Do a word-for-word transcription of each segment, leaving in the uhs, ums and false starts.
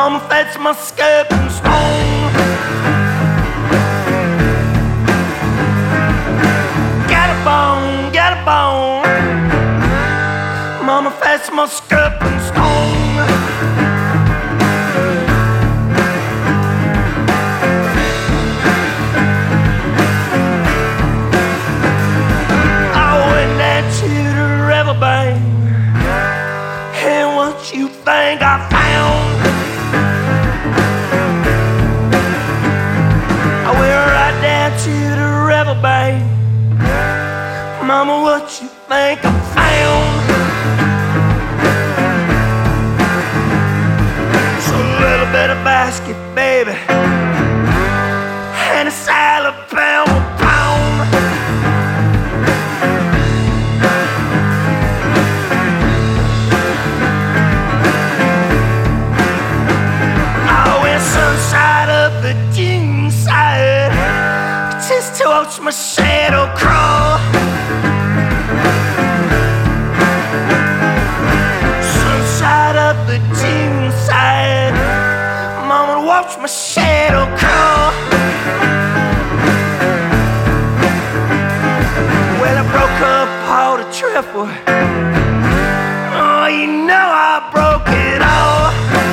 Mama fetched my stepping stone. Got a bone, got a bone. Mama fetched my stepping stone. I went down to the riverbank, and what you think I found? I went right down to the riverbank. Mama, what you think I found? It's a little bit of basket, baby, and a salad pound pound. I went sunshine up the June side, just to watch my shadow crawl. Sunshine up the June side, Mama, watch my shadow crawl. Well, I broke up all the triple. Oh, you know I broke it all.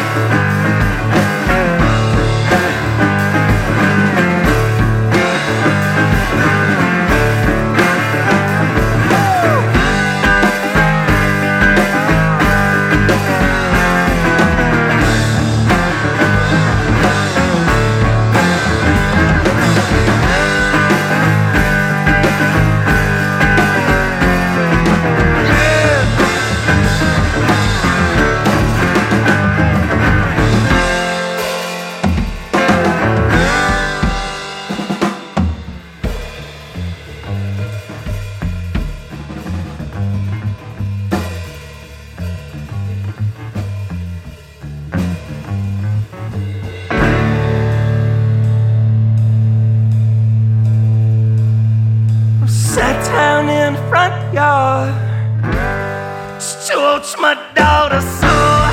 Sat down in the front yard, just to watch my daughter soar.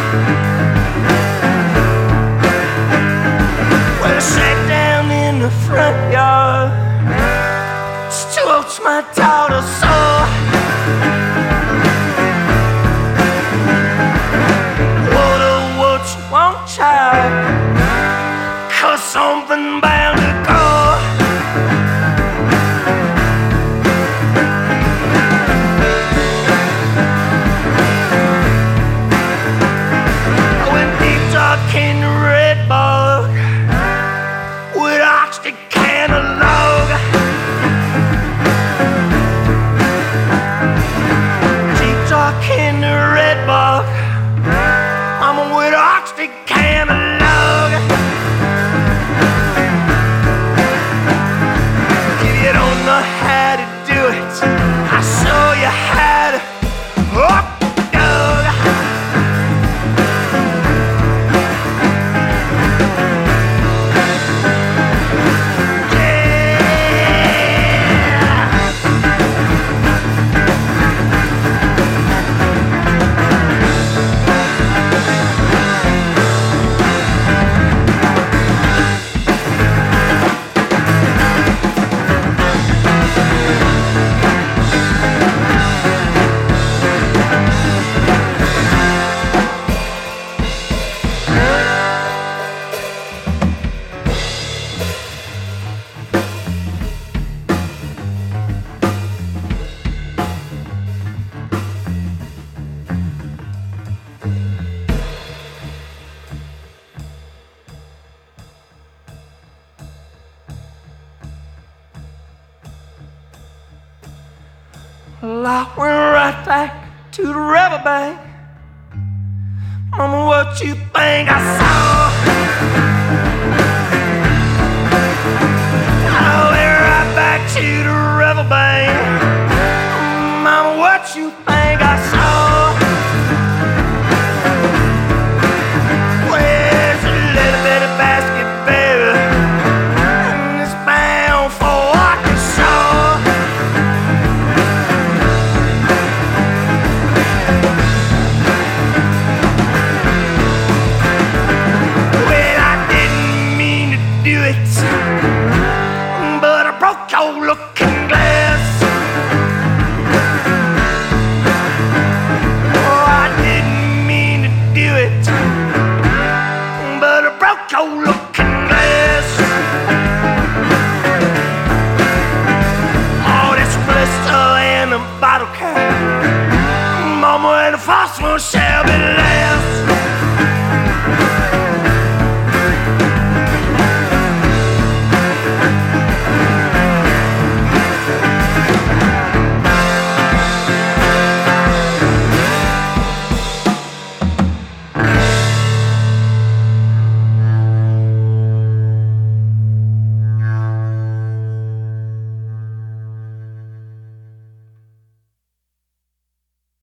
Well, I sat down in the front yard, just to watch my daughter soar. What a what you want, child, 'cause something bound to go. In the red bog with oxygen catalog. Deep dark in the red bog, I'm with oxygen catalog. If you don't know how to do it, I'll show you how to. Oh, well, I went right back to the riverbank. Mama, what you think I saw? I went right back to the riverbank. Mama, what you think I saw? Where's a little bit of basket, baby, and it's bound for Arkansas. forceful shall be left.